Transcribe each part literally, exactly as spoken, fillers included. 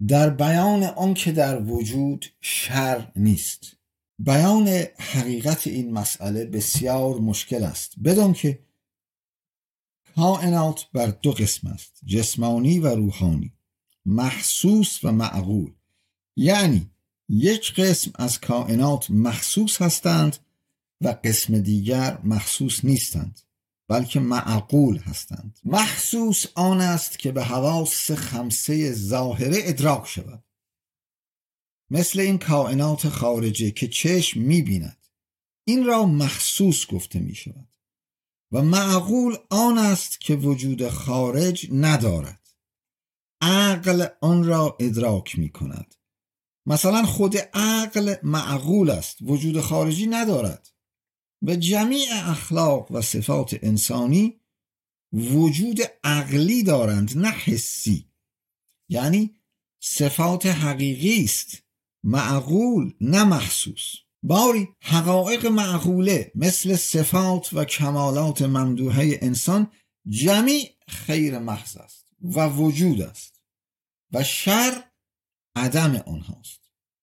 در بیان آن که در وجود شر نیست. بیان حقیقت این مسئله بسیار مشکل است، بدون که کائنات بر دو قسم است، جسمانی و روحانی، محسوس و معقول. یعنی یک قسم از کائنات محسوس هستند و قسم دیگر محسوس نیستند، بلکه معقول هستند. محسوس آن است که به حواس خمسه ظاهره ادراک شود، مثل این کائنات خارجه که چشم می‌بیند، این را محسوس گفته می‌شود. و معقول آن است که وجود خارج ندارد، عقل آن را ادراک می‌کند. مثلا خود عقل معقول است، وجود خارجی ندارد. و جمیع اخلاق و صفات انسانی وجود عقلی دارند، نه حسی. یعنی صفات حقیقی است، معقول نه محسوس. باری حقایق معقوله مثل صفات و کمالات ممدوحه انسان جمیع خیر محض است و وجود است و شر عدم آنهاست.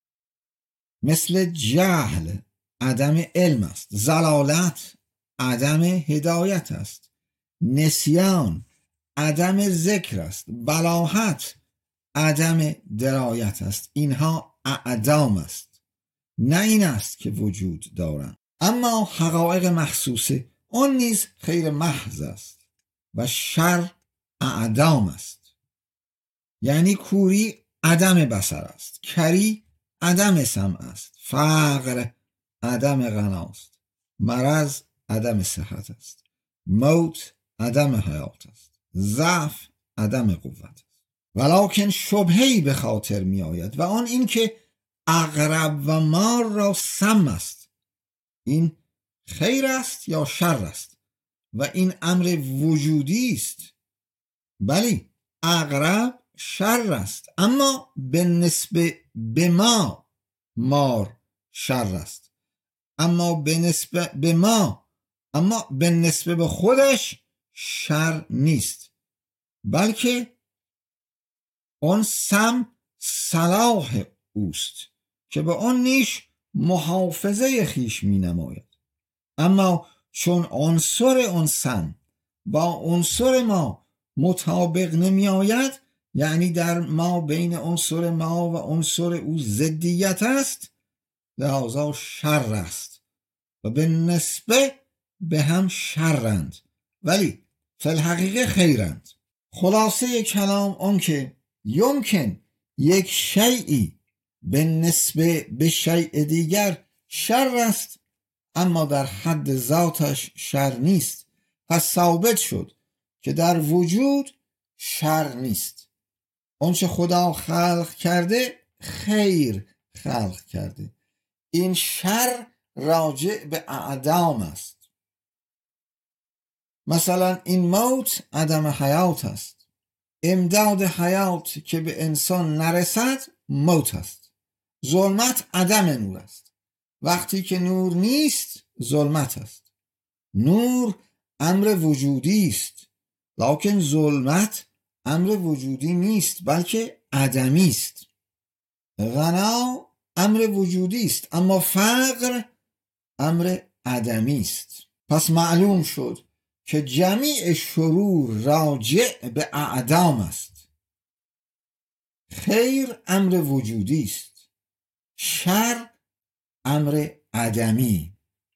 مثل جهل عدم علم است، ضلالت عدم هدایت است، نسیان عدم ذکر است، بلاهت عدم درایت است. اینها اعدام است، نه این است که وجود دارند. اما حقایق محسوسه آن نیز خیر محض است و شر اعدام است. یعنی کوری عدم بصر است، کری عدم سمع است، فقر عدم غناست، مرض عدم صحت است، موت عدم حیات است، ضعف عدم قوت است. ولکن شبهه‌ای به خاطر می آید و آن این که عقرب و مار را سم است، این خیر است یا شر است؟ و این امر وجودی است. بلی عقرب شر است، اما به نسبه به ما مار شر است، اما به نسبه به ما اما به نسبه به خودش شر نیست، بلکه آن سم صلاح اوست که به آن نیش محافظه خیش می نماید. اما چون عنصر آن سم با عنصر ما مطابق نمی آید، یعنی در ما بین عنصر ما و عنصر او ضدیت است، لذا شر است و به نسبه به هم شرند، ولی فی الحقیقه خیرند. خلاصه کلام آن که یمکن یک شیئی به نسبه به شیء دیگر شر است، اما در حد ذاتش شر نیست. پس ثابت شد که در وجود شر نیست. آنچه خدا خلق کرده خیر خلق کرده. این شر راجع به اعدام است. مثلا این موت عدم حیات است. امداد حیات که به انسان نرسد موت است. ظلمت عدم نور است. وقتی که نور نیست ظلمت است. نور امر وجودی است، لکن ظلمت امر وجودی نیست بلکه عدمی است. غنا امر وجودی است، اما فقر امر عدمی است. پس معلوم شد که جمیع شرور راجع به اعدام است. خیر امر وجودی است، شر امر عدمی.